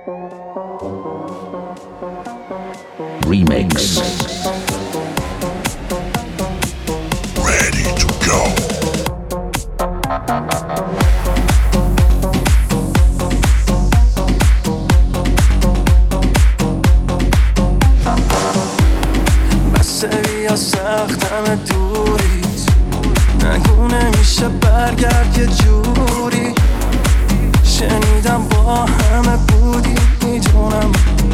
Remix. Ready to go. بسه بیا سختم دوریت، نگو نمیشه برگرد یه جوری. شنیدم با همه بودی، میدونم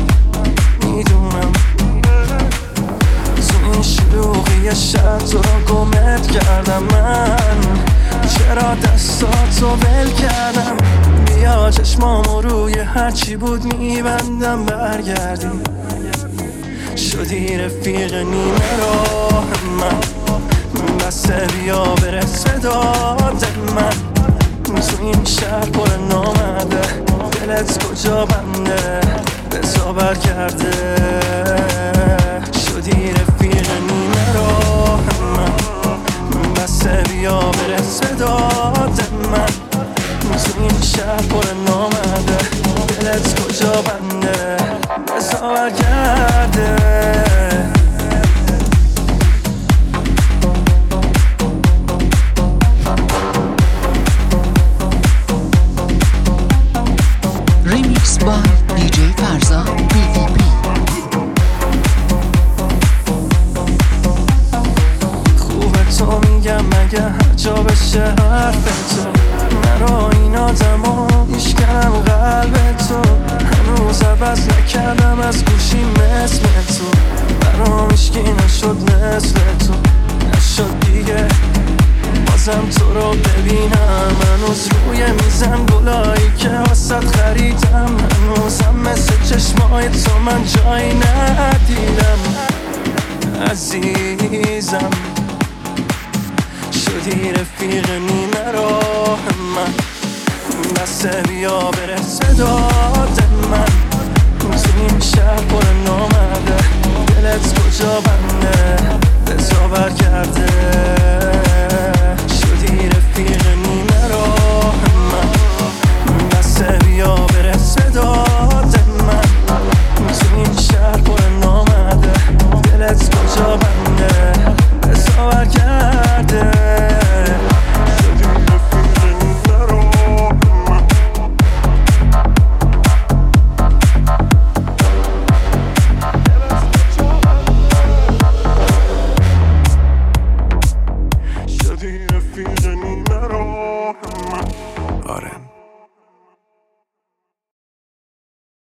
تو این شلوغی شب تو رو گمت کردم. من چرا دستاتو ول کردم؟ بیا چشمامو روی هرچی بود میبندم، برگردی شدی رفیق نیمه راه من. بسه بیا برس به داد من، تو این شهر پر نامده، دلت کجا بنده بزا برگرده. شدی رفیق نیمه راه من، بسه بیا برس به داد من. تو این شهر پر نامده، دلت کجا بنده بزا برگرده. by DJ Farza PVP. خوبه تو میگم مگه هر جا بشه حرف تو، نرا این آدم میشکنم قلب تو. هنوز عوض نکردم از گوشی مثل تو، برام هیچکی نشد مثل تو، نشد دیگه بازم تو رو ببینم. هنوز روی میزم گلایی که واسط خریدم، هنوزم مثل چشمای تو من جایی ندیدم. عزیزم شدی رفیق نیمه راه من، بسه بیا برس به داد من. تو این شهر پر نامده، دلت کجا بنده بزا برگرده.